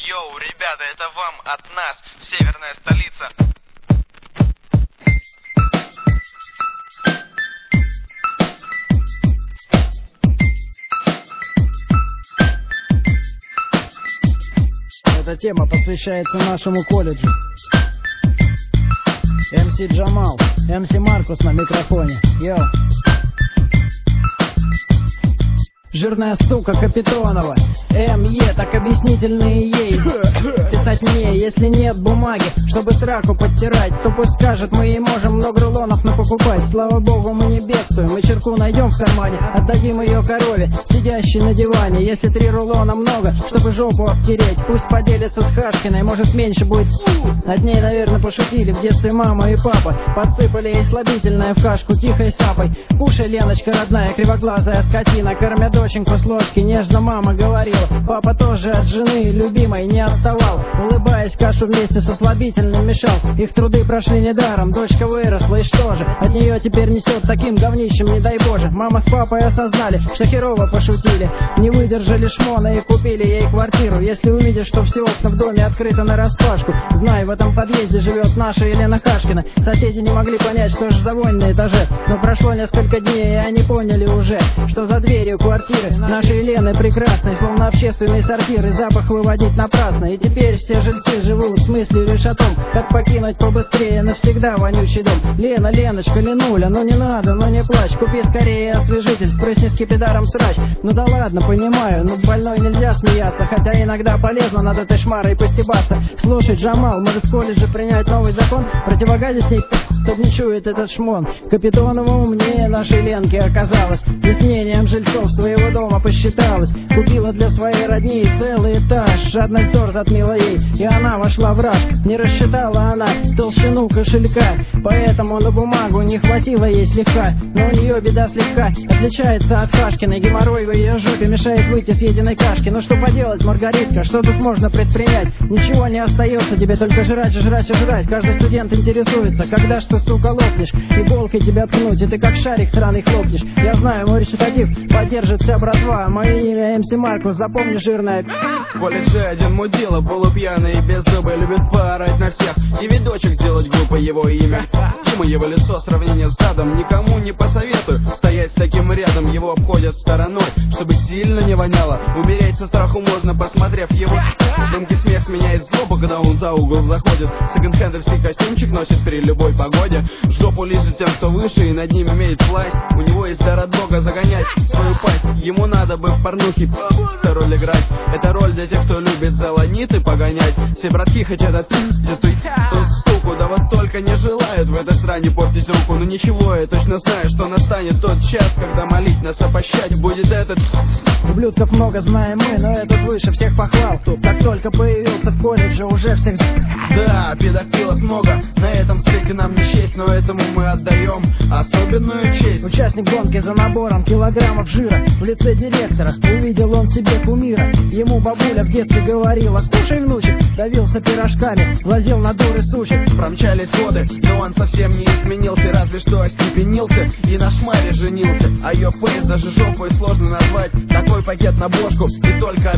Йоу, ребята, это вам от нас, северная столица. Эта тема посвящается нашему колледжу. МС Джамал, МС Маркус на микрофоне. Йоу. Жирная сука Капитонова, МЕ, так объяснительные ей. Писать мне, если нет бумаги, чтобы сраку подтирать, то пусть скажет, мы ей можем много рулонов напокупать. Слава богу, мы не бедствуем, мы черку найдем в кармане, отдадим ее корове, сидящей на диване. Если 3 рулона много, чтобы жопу обтереть, пусть поделится с Хашкиной, может меньше будет. Над ней, наверное, пошутили в детстве мама и папа, подсыпали ей слабительное в кашку тихой сапой. Кушай, Леночка родная, кривоглазая скотина, кормя доченьку с ложки, нежно мама говорила. Папа тоже от жены любимой не отставал, улыбаясь, кашу вместе со слабительным мешал. Их труды прошли недаром, дочка выросла, и что же? От нее теперь несет таким говнищем, не дай боже. Мама с папой осознали, что херово пошутили, не выдержали шмона и купили ей квартиру. Если увидишь, что все окна в доме открыты нараспашку, знай, в этом подъезде живет наша Елена Хашкина. Соседи не могли понять, что же за вонь на этаже, но прошло несколько дней, и они поняли уже, что за дверью квартиры нашей Елены прекрасной, словно общественный сортир, и запах выводить напрасно. И теперь все жильцы живут с мыслью лишь о том, как покинуть побыстрее навсегда вонючий дом. Лена, Леночка, Ленуля, ну не надо, ну не плачь, купи скорее освежитель, спрысни с скипидаром срач. Ну да ладно, понимаю, над больной нельзя смеяться, хотя иногда полезно над этой шмарой постебаться. Слушай, Джамал, может в колледже принять новый закон, противогазе с ней, чтоб не чует этот шмон. Капитонова умнее нашей Ленки оказалась, яснением жильцов своего дома посчиталась, купила для своей родни целый этаж, жадный вздор затмила ей, и она вошла в раж. Не рассчитала она толщину кошелька, поэтому на бумагу не хватило ей слегка. Но у нее беда слегка отличается от Хашкиной, геморрой в ее жопе мешает выйти с единой кашки. Ну что поделать, Маргаритка, что тут можно предпринять? Ничего не остается тебе, только жрать и жрать и жрать. Каждый студент интересуется, когда ж ты, сука, лопнешь, иголкой тебя ткнуть, и ты как шарик сраный хлопнешь. Я знаю, мой речитатив поддержит вся братва, мое имя МС Маркус, запомни, жирная. В колледже один мудила, полупьяный и без зубы, любит поорать на всех и видочек сделать глупо его имя. Дима, его лицо, сравнение с задом, никому не посоветую стоять с таким рядом, его обходят стороной, чтобы сильно не воняло. Умереть со страху можно, посмотрев его. Громкий смех сменяет злобу, когда он за угол заходит. Секонд-хендовский костюмчик носит при любой погоде. Жопу лижет тем, что выше и над ним имеет власть. У него есть дар от Бога загонять свою пасть. Ему надо бы в порнухе роль играть. Это роль для тех, кто любит заланиты погонять. Все братки хотят эту суку, да вот только не желают в этой стране портить руку. Но ничего, я точно знаю, что настанет тот час, когда молить нас о пощаде будет этот. Ублюдков много знаем мы, но этот выше всех похвал. Как только появился в колледже, уже всех... Да, педофилов много, на этом свете нам не честь, но этому мы отдаем особенную честь. Участник гонки за набором килограммов жира в лице директора, увидел он себе кумира. Ему бабуля в детстве говорила: кушай, внучек, давился пирожками, лазил на дуры сучек. Промчались годы, но он совсем не изменился, разве что остепенился и на шмаре женился. А ее фейс даже жопой сложно назвать, такой пакет на бошку и только...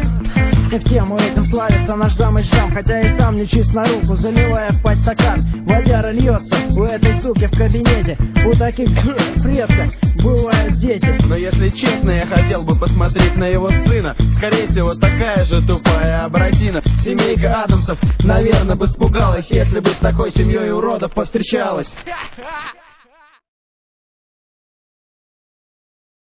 И в тему этим славится наш замыш-жам, хотя и сам не чист на руку, заливая в пасть стакан. Водяра льется у этой суки в кабинете, у таких редко бывают дети. Но если честно, я хотел бы посмотреть на его сына. Скорее всего, такая же тупая образина. Семейка Адамсов, наверное, бы испугалась, если бы с такой семьей уродов повстречалась.